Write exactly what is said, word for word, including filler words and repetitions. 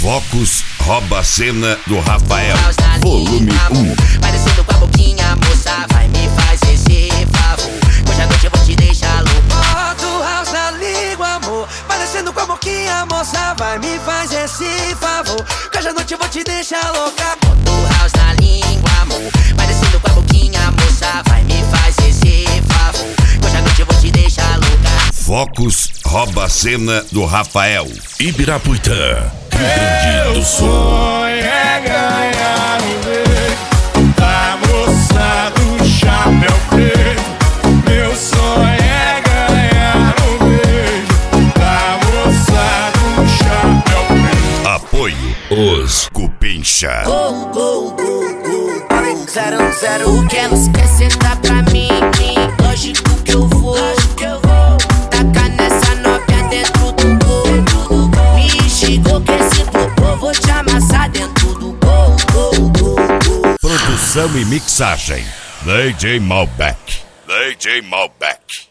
Focus rouba a cena do Rafael. Volume um. Parecendo com a boquinha, moça, vai me fazer esse favor. Hoje à noite eu vou te deixar louco. Bota o house na língua, amor. Parecendo com a boquinha, moça, vai me fazer esse favor. Hoje à noite eu vou te deixar louca. Bota o house na língua, amor. Parecendo com a boquinha, moça, vai me fazer esse favor. Hoje à noite eu vou te deixar louca. Focus rouba a cena do Rafael. Ibirapuitã, Rio Grande do Sul. Sonho é ganhar o beijo da moça do chapéu preto. Meu sonho é ganhar o beijo da moça do chapéu preto. Apoio Os Cupincha. Gol, gol, gol, gol, gol. Zero, zero, o que ela quer sentar pra mim? Lógico que eu vou. Tacar nessa novinha dentro do gol. Me chegou que esse popô vou te amassar dentro do gol, gol, gol, gol. Produção e mixagem D J Malbec. D J Malbec.